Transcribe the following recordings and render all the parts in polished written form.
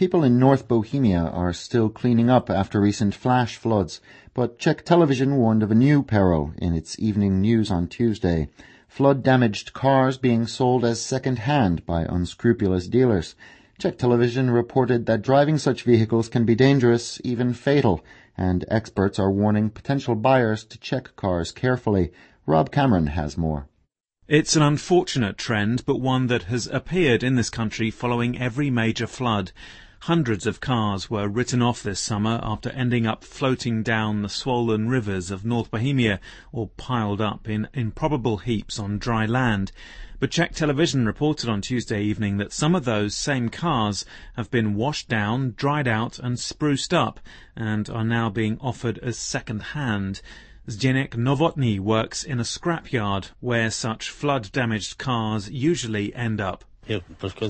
People in North Bohemia are still cleaning up after recent flash floods, but Czech television warned of a new peril in its evening news on Tuesday. Flood-damaged cars being sold as second-hand by unscrupulous dealers. Czech television reported that driving such vehicles can be dangerous, even fatal, and experts are warning potential buyers to check cars carefully. Rob Cameron has more. It's an unfortunate trend, but one that has appeared in this country following every major flood. Hundreds of cars were written off this summer after ending up floating down the swollen rivers of North Bohemia or piled up in improbable heaps on dry land. But Czech television reported on Tuesday evening that some of those same cars have been washed down, dried out and spruced up and are now being offered as second-hand. Zdeněk Novotný works in a scrapyard where such flood-damaged cars usually end up. Look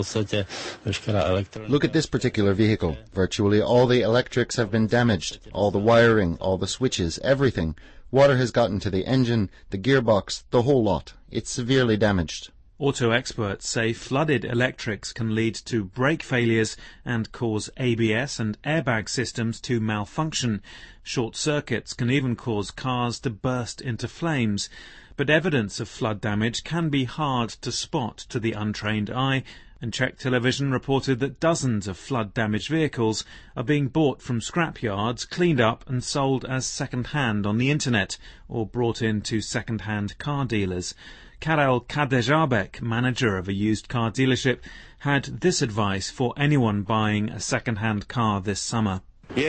at this particular vehicle. Virtually all the electrics have been damaged. All the wiring, all the switches, everything. Water has gotten to the engine, the gearbox, the whole lot. It's severely damaged. Auto experts say flooded electrics can lead to brake failures and cause ABS and airbag systems to malfunction. Short circuits can even cause cars to burst into flames. But evidence of flood damage can be hard to spot to the untrained eye, and Czech television reported that dozens of flood-damaged vehicles are being bought from scrapyards, cleaned up and sold as second-hand on the internet or brought into second-hand car dealers. Karel Kadeřábek, manager of a used car dealership, had this advice for anyone buying a second-hand car this summer.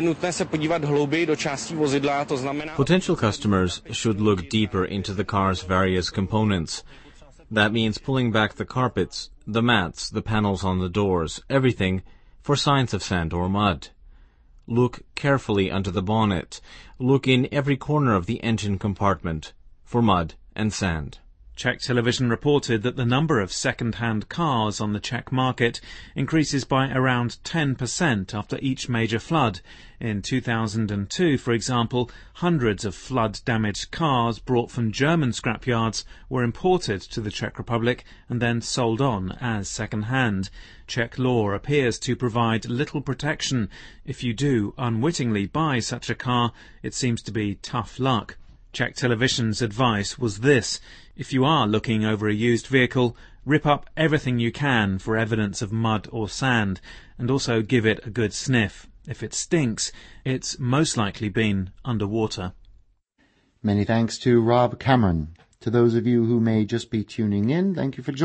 Potential customers should look deeper into the car's various components. That means pulling back the carpets, the mats, the panels on the doors, everything, for signs of sand or mud. Look carefully under the bonnet. Look in every corner of the engine compartment for mud and sand. Czech television reported that the number of second-hand cars on the Czech market increases by around 10% after each major flood. In 2002, for example, hundreds of flood-damaged cars brought from German scrapyards were imported to the Czech Republic and then sold on as second-hand. Czech law appears to provide little protection. If you do unwittingly buy such a car, it seems to be tough luck. Czech television's advice was this: if you are looking over a used vehicle, rip up everything you can for evidence of mud or sand, and also give it a good sniff. If it stinks, it's most likely been underwater. Many thanks to Rob Cameron. To those of you who may just be tuning in, thank you for joining